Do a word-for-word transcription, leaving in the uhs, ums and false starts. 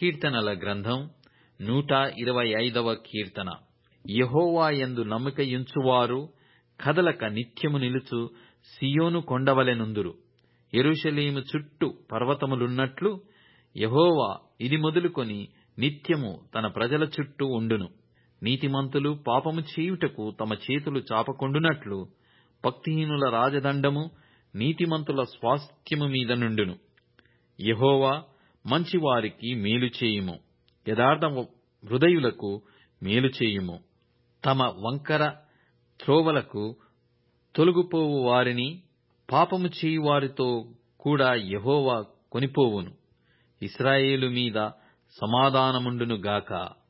కీర్తనల గ్రంథం నూట ఇరవై ఐదవ కీర్తన. యెహోవా యందు నమ్మికయుంచువారు కదలక నిత్యము నిలుచు సీయోను కొండవలెనుందురు. యెరూషలేము చుట్టూ పర్వతములున్నట్లు యెహోవా ఇది మొదలుకొని నిత్యము తన ప్రజల చుట్టూ ఉండును. నీతిమంతులు పాపము చేయుటకు తమ చేతులు చాపకుండునట్లు భక్తిహీనుల రాజదండము నీతిమంతుల స్వాస్థ్యము మీద నుండును. యెహోవా మంచివారికి మేలు చేయుము, యథార్థ హృదయులకు మేలు చేయుము. తమ వంకర త్రోవలకు తొలగిపోవు వారిని పాపము చేయువారితో కూడా యెహోవా కొనిపోవును. ఇశ్రాయేలు మీద సమాధానముండును గాక.